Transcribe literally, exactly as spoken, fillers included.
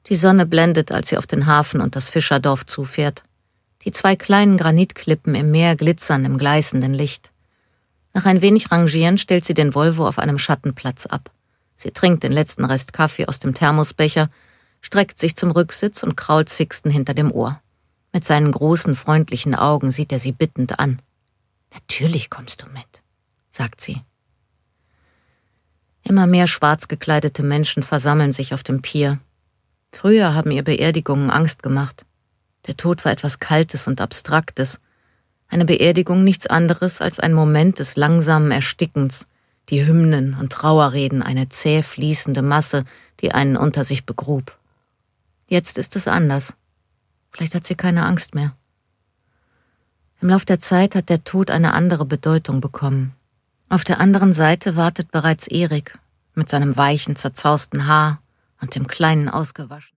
Die Sonne blendet, als sie auf den Hafen und das Fischerdorf zufährt. Die zwei kleinen Granitklippen im Meer glitzern im gleißenden Licht. Nach ein wenig Rangieren stellt sie den Volvo auf einem Schattenplatz ab. Sie trinkt den letzten Rest Kaffee aus dem Thermosbecher, streckt sich zum Rücksitz und krault Sixten hinter dem Ohr. Mit seinen großen, freundlichen Augen sieht er sie bittend an. »Natürlich kommst du mit«, sagt sie. Immer mehr schwarz gekleidete Menschen versammeln sich auf dem Pier. Früher haben ihr Beerdigungen Angst gemacht. Der Tod war etwas Kaltes und Abstraktes. Eine Beerdigung nichts anderes als ein Moment des langsamen Erstickens, die Hymnen und Trauerreden, eine zäh fließende Masse, die einen unter sich begrub. Jetzt ist es anders. Vielleicht hat sie keine Angst mehr. Im Lauf der Zeit hat der Tod eine andere Bedeutung bekommen. Auf der anderen Seite wartet bereits Erik mit seinem weichen, zerzausten Haar und dem kleinen ausgewaschenen